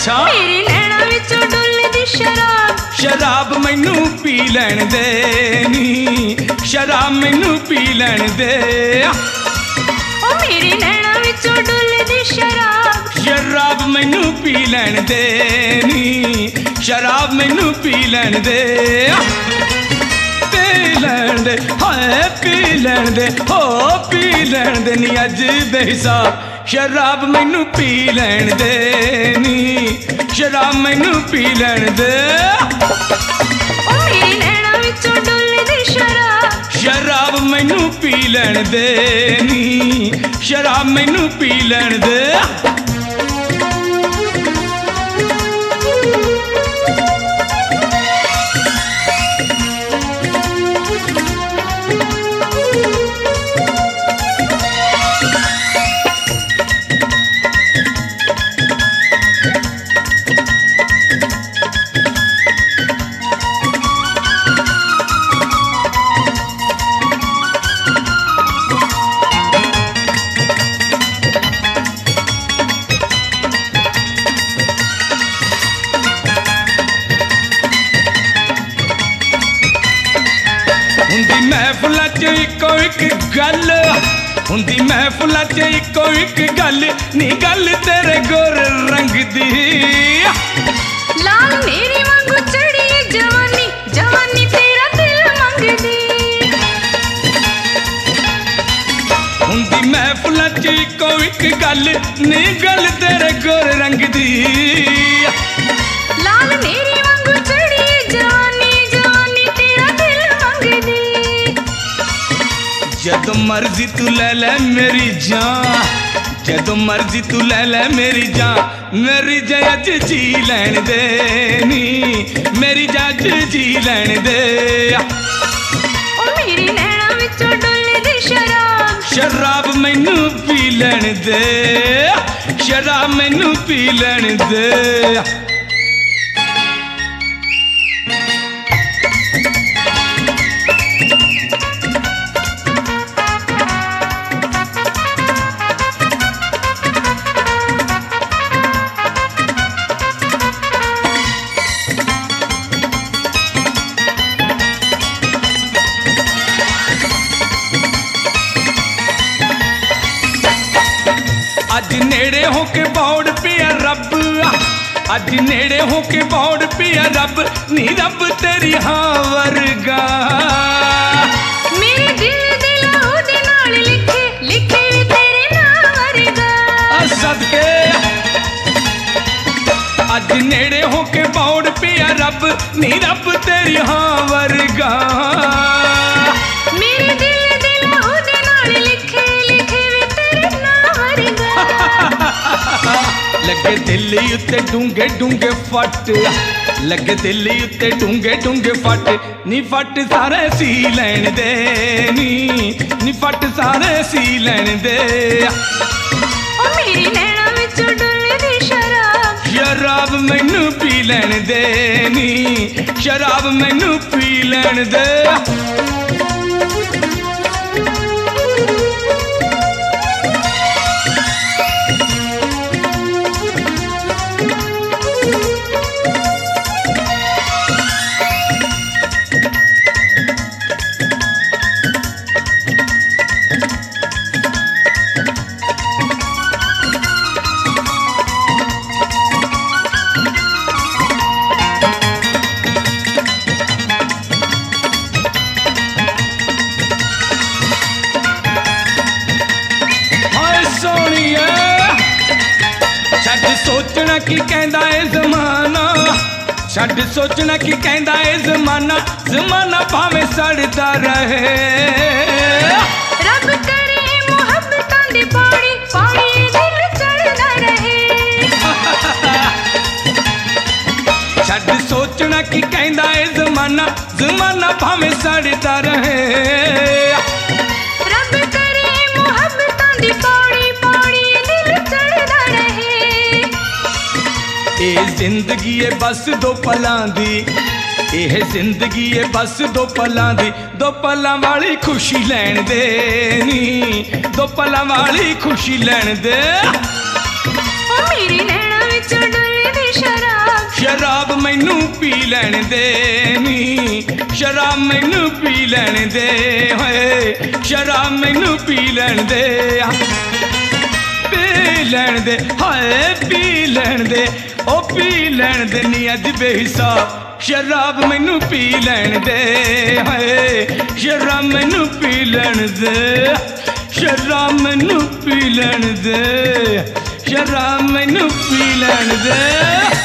अच्छा मेरे नैना विचों डुलदी शराब, शराब मैनू पी लैण दे नी, शराब मैनू पी लैण दे। ओ मेरे नैना विचों डुलदी शराब, शराब मैनू पी लैण दे नी, शराब मैनू पी लैण दे। पी लैण दे हाय पी लैण दे हो पी लैण दे नी अज दे हिसाब, शराब मैनू पी लैण दे नी, शराब मैनू पी लैण दे। ओ मेरे नैना विचों डुलदी शराब, शराब मैनू पी लैण दे नी, शराब मैनू पी लैण दे। हुंदी महफिलां च इक्को इक गल, हुंदी महफिलां च इक्को इक गल नी, गल तेरे गोर रंग दी। लाल मेरी वांगू चढ़ी जवानी, जवानी तेरा दिल मंगदी। हुंदी महफिलां च इक्को इक गल नी, गल तेरे गोर रंग दी। लाल मेरी वांगू चढ़ी जवानी, जवानी तेरा दिल मंगदी। जदों मर्जी तू ले ले मेरी जान, जदों मर्जी तू ले ले मेरी जान, मेरी जज जी लैण दे नी, मेरी जज जी लैण दे। ओ मेरी नैना विचों डुलदी शराब, शराब मैनू पी लैण दे, शराब मैनू पी लैण दे। अज नेड़े हो के बौड़ पिया रब, अज नेड़े हो के बौड़ पिया रब नी, रब तेरी हाँ वर्गा। मेरे दिल दे लहू दे नाल लिखे, लिखे वे तेरे नाम वर्गा। सदके अज नेड़े हो के बौड़ पिया रब नी, रब तेरी हाँ वर्गा। मेरे दिल दे लहू दे नाल लिखे, लिखे वे तेरे नाम वर्गा। लगे दिल उत्ते डूंगे डूंगे फट, लगे दिल उत्ते डूंगे डूंगे फट नी, फट सारे सी लैण दे नी, फट सारे सी लैण दे। ओ मेरी नैना विचों डुलदी शराब, शराब मैनू पी लैण दे नी, शराब मैनू पी लैण दे। सोचना की कहंदा है जमाना, छड़ सोचना की कहंदा है जमाना, जमाना भावें सड़दा रहे। रब करे मुहब्बतां दी पौड़ी, पौड़ी दिल चढ़दा रहे। छड़ सोचना की कहंदा है जमाना, जमाना भावें सड़दा रहे। रब करे मुहब्बतां दी पौड़ी, पौड़ी दिल चढ़दा रहे। ए जिंदगी है बस दो पलां दी, ਇਹ ਜ਼ਿੰਦਗੀ ਏ ਬਸ ਦੋ ਪਲਾਂ ਦੀ, ਦੋ ਪਲਾਂ ਵਾਲੀ ਖੁਸ਼ੀ ਲੈਣ ਦੇ ਨੀ, ਦੋ ਪਲਾਂ ਵਾਲੀ ਖੁਸ਼ੀ ਲੈਣ ਦੇ। ਓ ਮੇਰੀ ਨੈਣਾ ਵਿੱਚ ਡੁੱਲਦੀ मैनू पी लैण दे नी शराब मैनू पी लैण दे होए शराब मैनू पी लैण दे हाय पी लैण दे ओ पी लैण दे नी अज बेहिसाब शराब मैनू पी लैण दे हाय शराब मैनू पी लैण दे शराब मैनू पी लैण दे शराब मैनू पी लैण दे